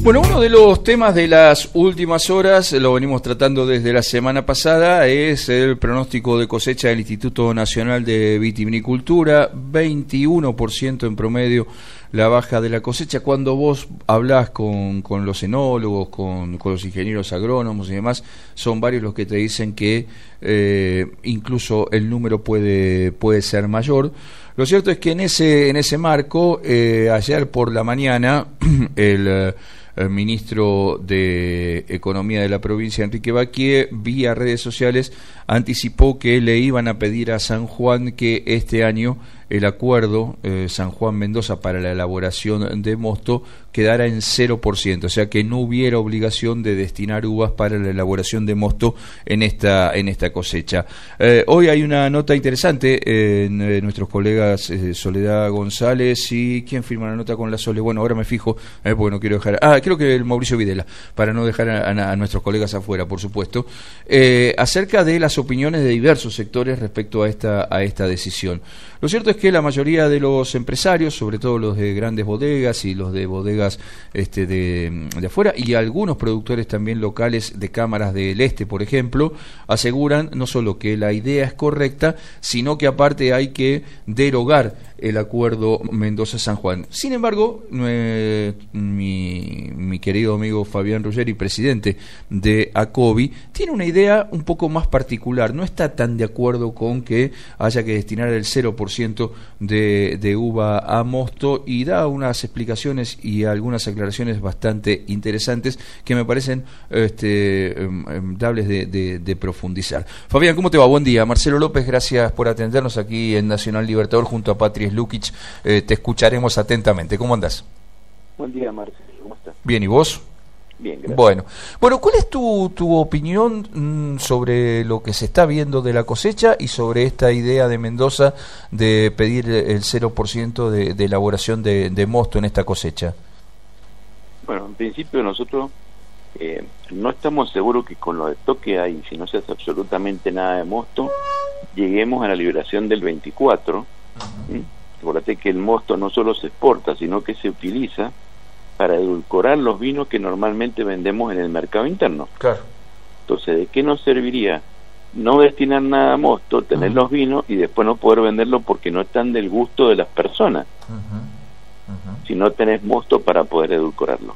Bueno, uno de los temas de las últimas horas, lo venimos tratando desde la semana pasada, es el pronóstico de cosecha del Instituto Nacional de Vitivinicultura, 21% en promedio la baja de la cosecha. Cuando vos hablás con los enólogos, con los ingenieros agrónomos y demás, son varios los que te dicen que incluso el número puede ser mayor. Lo cierto es que en ese marco, ayer por la mañana, el ministro de Economía de la provincia, Enrique Baquié, vía redes sociales, anticipó que le iban a pedir a San Juan que este año el acuerdo San Juan-Mendoza para la elaboración de mosto quedara en 0%, o sea que no hubiera obligación de destinar uvas para la elaboración de mosto en esta cosecha. Hoy hay una nota interesante en nuestros colegas Soledad González y ¿quién firma la nota con la Sole? Bueno, ahora me fijo, porque no quiero dejar... creo que el Mauricio Videla, para no dejar a nuestros colegas afuera, por supuesto, acerca de las opiniones de diversos sectores respecto a esta decisión. Lo cierto es que la mayoría de los empresarios, sobre todo los de grandes bodegas y los de bodegas de afuera, y algunos productores también locales de cámaras del este, por ejemplo, aseguran no solo que la idea es correcta, sino que aparte hay que derogar el acuerdo Mendoza-San Juan. Sin embargo, mi querido amigo Fabián Ruggeri, presidente de ACOVI, tiene una idea un poco más particular. No está tan de acuerdo con que haya que destinar el 0% de uva a mosto y da unas explicaciones y algunas aclaraciones bastante interesantes que me parecen dables de profundizar. Fabián, ¿cómo te va? Buen día. Marcelo López, gracias por atendernos aquí en Nacional Libertador junto a Patri Lukic. Te escucharemos atentamente. ¿Cómo andás? Buen día, Marcelo. ¿Cómo estás? Bien, ¿y vos? Bien, gracias. Bueno, ¿cuál es tu opinión sobre lo que se está viendo de la cosecha y sobre esta idea de Mendoza de pedir el 0% de elaboración de mosto en esta cosecha? Bueno, en principio nosotros no estamos seguros que con los stocks que hay, si no se hace absolutamente nada de mosto, lleguemos a la liberación del 24%. Acuérdate que el mosto no solo se exporta, sino que se utiliza para edulcorar los vinos que normalmente vendemos en el mercado interno. Claro. Entonces, ¿de qué nos serviría no destinar nada a mosto, tener los vinos y después no poder venderlos porque no están del gusto de las personas? Si no tenés mosto para poder edulcorarlo.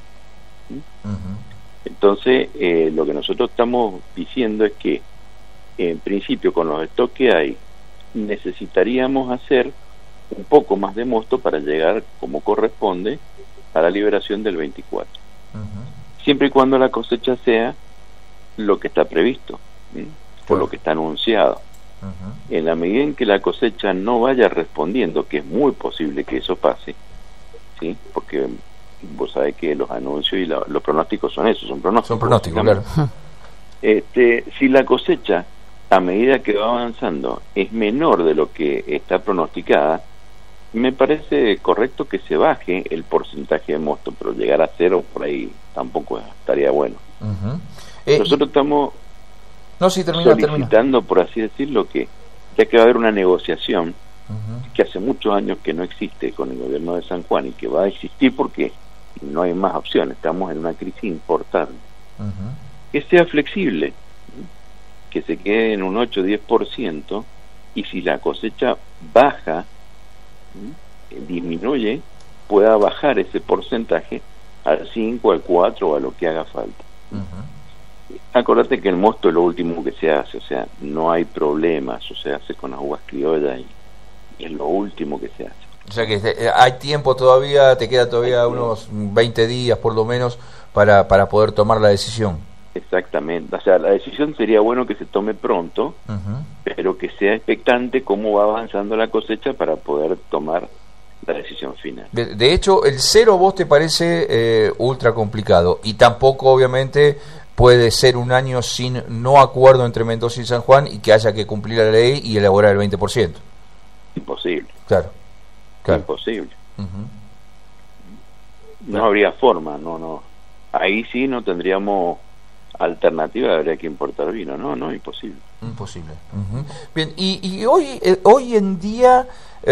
Entonces, lo que nosotros estamos diciendo es que, en principio, con los stocks que hay, necesitaríamos hacer un poco más de mosto para llegar, como corresponde, a la liberación del 24%. Siempre y cuando la cosecha sea lo que está previsto, por lo que está anunciado. En la medida en que la cosecha no vaya respondiendo, que es muy posible que eso pase, ¿sí? Porque vos sabés que los anuncios y los pronósticos son eso, son pronósticos. Son pronósticos, claro. Si la cosecha, a medida que va avanzando, es menor de lo que está pronosticada, me parece correcto que se baje el porcentaje de mosto, pero llegar a 0 por ahí tampoco estaría bueno. Nosotros estamos solicitando, por así decirlo, que ya que va a haber una negociación que hace muchos años que no existe con el gobierno de San Juan y que va a existir porque no hay más opciones, estamos en una crisis importante, que sea flexible, que se quede en un 8-10%, y si la cosecha baja, disminuye, pueda bajar ese porcentaje al 5, al 4 o a lo que haga falta. Acordate que el mosto es lo último que se hace, o sea, no hay problemas, o se hace con las uvas criollas y es lo último que se hace. O sea que hay tiempo todavía, te queda todavía unos 20 días por lo menos para poder tomar la decisión. Exactamente, o sea, la decisión sería bueno que se tome pronto, pero que sea expectante cómo va avanzando la cosecha para poder tomar la decisión final. De hecho, el 0 vos te parece ultra complicado, y tampoco obviamente puede ser un año sin no acuerdo entre Mendoza y San Juan y que haya que cumplir la ley y elaborar el 20%. Imposible. Claro. Imposible. No habría forma, no. Ahí sí no tendríamos alternativa, habría que importar vino. No, imposible. Imposible. Bien, y hoy en día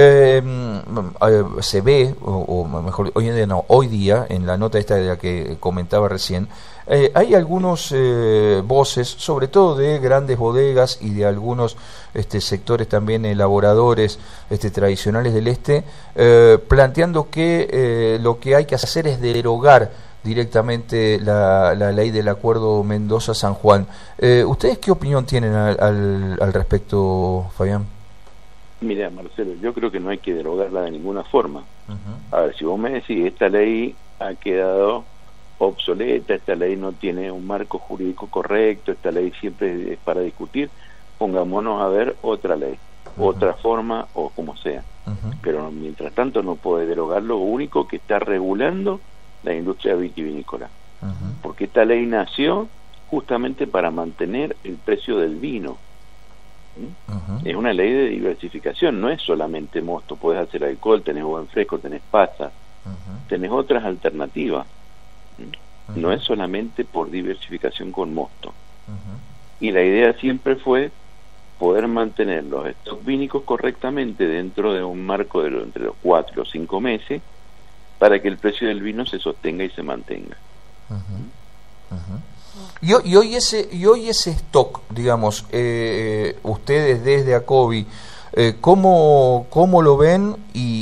se ve, o mejor, hoy en día no, hoy día, en la nota esta de la que comentaba recién, hay algunos voces, sobre todo de grandes bodegas y de algunos sectores también elaboradores tradicionales del planteando que lo que hay que hacer es derogar directamente la ley del acuerdo Mendoza-San Juan. ¿Ustedes qué opinión tienen al respecto, Fabián? Mira, Marcelo, yo creo que no hay que derogarla de ninguna forma. Uh-huh. A ver, si vos me decís, esta ley ha quedado obsoleta, esta ley no tiene un marco jurídico correcto, esta ley siempre es para discutir, pongámonos a ver otra ley, uh-huh, otra forma o como sea. Uh-huh. Pero mientras tanto no puede derogar lo único que está regulando la industria vitivinícola, uh-huh, porque esta ley nació justamente para mantener el precio del vino. Uh-huh. Es una ley de diversificación, no es solamente mosto, puedes hacer alcohol, tenés buen fresco, tenés pasas, uh-huh, tenés otras alternativas, uh-huh, no es solamente por diversificación con mosto. Uh-huh. Y la idea siempre fue poder mantener los stocks vínicos correctamente dentro de un marco de entre los 4 y los 5 meses, para que el precio del vino se sostenga y se mantenga. Uh-huh. Uh-huh. Y hoy ese stock, digamos, ustedes desde ACOVI, ¿cómo lo ven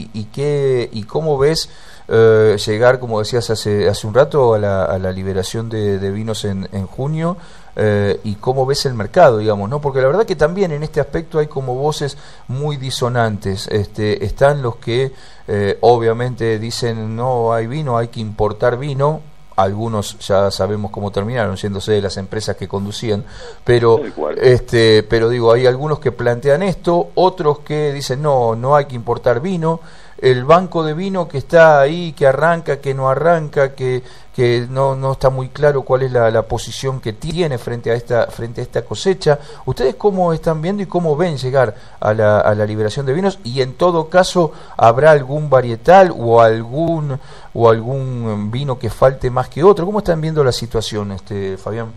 y cómo ves llegar, como decías hace un rato, a la liberación de vinos en junio? Y cómo ves el mercado, digamos, ¿no? Porque la verdad que también en este aspecto hay como voces muy disonantes. Están los que obviamente dicen no hay vino, hay que importar vino. Algunos ya sabemos cómo terminaron, yéndose de las empresas que conducían, pero digo, hay algunos que plantean esto, otros que dicen no hay que importar vino. El banco de vino que está ahí, que arranca, que no arranca, que no está muy claro cuál es la posición que tiene frente a esta cosecha. ¿Ustedes cómo están viendo y cómo ven llegar a la liberación de vinos? Y en todo caso, ¿habrá algún varietal o algún vino que falte más que otro? ¿Cómo están viendo la situación, Fabián?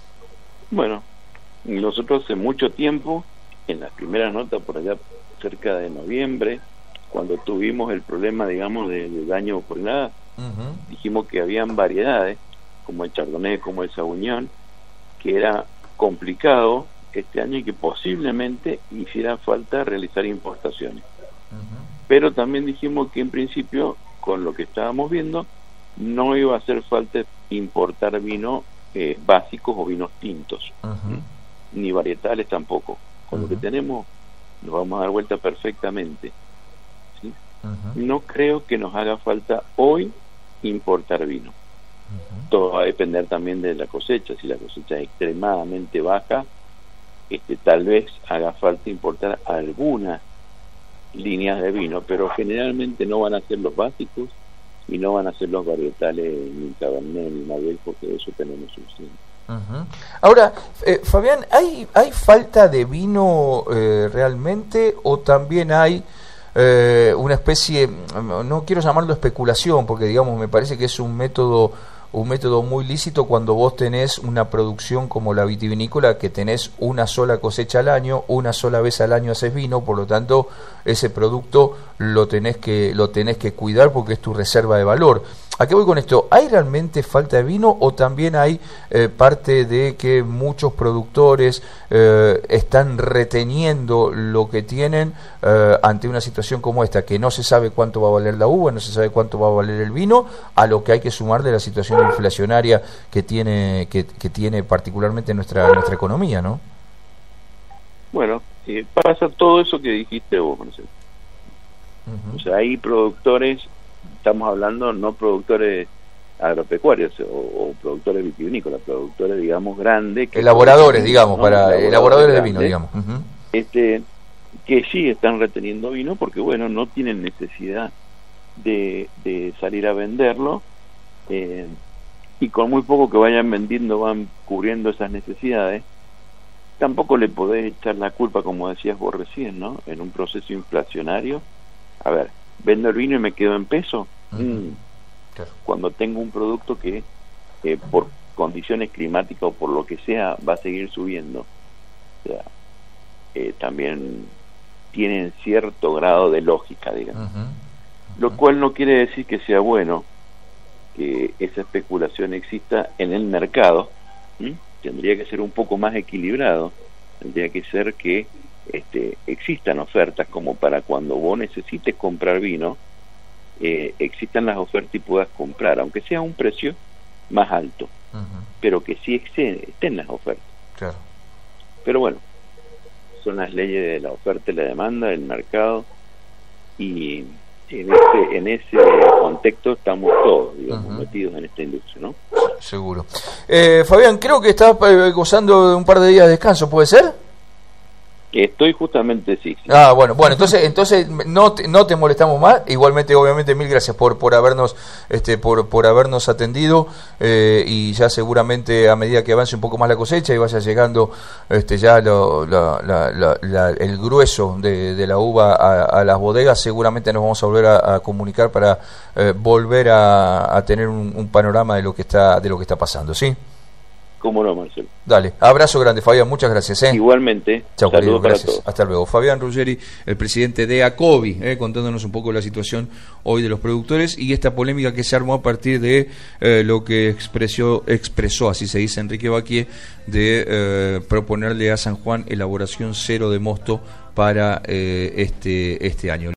Bueno, nosotros hace mucho tiempo, en las primeras notas por allá cerca de noviembre, cuando tuvimos el problema, digamos, de daño por helada, uh-huh, dijimos que habían variedades, como el Chardonnay, como el Sauvignon, que era complicado este año y que posiblemente hiciera falta realizar importaciones. Uh-huh. Pero también dijimos que en principio, con lo que estábamos viendo, no iba a hacer falta importar vino básicos o vinos tintos, uh-huh, ni varietales tampoco. Con, uh-huh, lo que tenemos nos vamos a dar vuelta perfectamente. Uh-huh. No creo que nos haga falta hoy importar vino. Uh-huh. Todo va a depender también de la cosecha. Si la cosecha es extremadamente baja, tal vez haga falta importar algunas líneas de vino, pero generalmente no van a ser los básicos y no van a ser los varietales ni Cabernet ni Malbec, porque de eso tenemos suficiente. Uh-huh. Ahora, Fabián, ¿hay falta de vino realmente o también hay una especie, no quiero llamarlo especulación, porque digamos me parece que es un método muy lícito cuando vos tenés una producción como la vitivinícola, que tenés una sola cosecha al año, una sola vez al año haces vino, por lo tanto ese producto lo tenés que cuidar porque es tu reserva de valor. ¿A qué voy con esto? ¿Hay realmente falta de vino o también hay parte de que muchos productores están reteniendo lo que tienen ante una situación como esta, que no se sabe cuánto va a valer la uva, no se sabe cuánto va a valer el vino, a lo que hay que sumar de la situación inflacionaria que tiene particularmente nuestra economía, ¿no? Bueno, pasa todo eso que dijiste vos, Marcelo. Uh-huh. O sea, hay productores, estamos hablando no productores agropecuarios o productores vitivinícolas, productores, digamos, grandes. Elaboradores, digamos, ¿no? Para elaboradores de vino, digamos. Uh-huh. Que sí están reteniendo vino porque, bueno, no tienen necesidad de salir a venderlo, y con muy poco que vayan vendiendo van cubriendo esas necesidades. Tampoco le podés echar la culpa, como decías vos recién, ¿no? En un proceso inflacionario. A ver, vendo el vino y me quedo en peso. Uh-huh. Claro. Cuando tengo un producto que por condiciones climáticas o por lo que sea va a seguir subiendo. O sea, también tienen cierto grado de lógica, digamos. Lo cual no quiere decir que sea bueno que esa especulación exista en el mercado. Tendría que ser un poco más equilibrado, tendría que ser que existan ofertas como para cuando vos necesites comprar vino, existan las ofertas y puedas comprar, aunque sea a un precio más alto, pero que sí estén las ofertas. Claro. Pero bueno, son las leyes de la oferta y la demanda del mercado, y en ese contexto estamos todos, digamos, metidos en esta industria, ¿no? Seguro. Fabián, creo que estás gozando de un par de días de descanso, ¿puede ser? Estoy justamente, sí. Ah, bueno, entonces no te molestamos más. Igualmente, obviamente, mil gracias por habernos por habernos atendido, y ya seguramente a medida que avance un poco más la cosecha y vaya llegando ya el grueso de la uva a las bodegas, seguramente nos vamos a volver a comunicar para volver a tener un panorama de lo que está pasando, ¿sí? Cómo no, Marcelo. Dale, abrazo grande, Fabián, muchas gracias. Igualmente. Chao, querido, gracias. Todos. Hasta luego. Fabián Ruggeri, el presidente de ACOBI, contándonos un poco la situación hoy de los productores y esta polémica que se armó a partir de lo que expresó, así se dice, Enrique Baquié, de proponerle a San Juan elaboración cero de mosto para este año.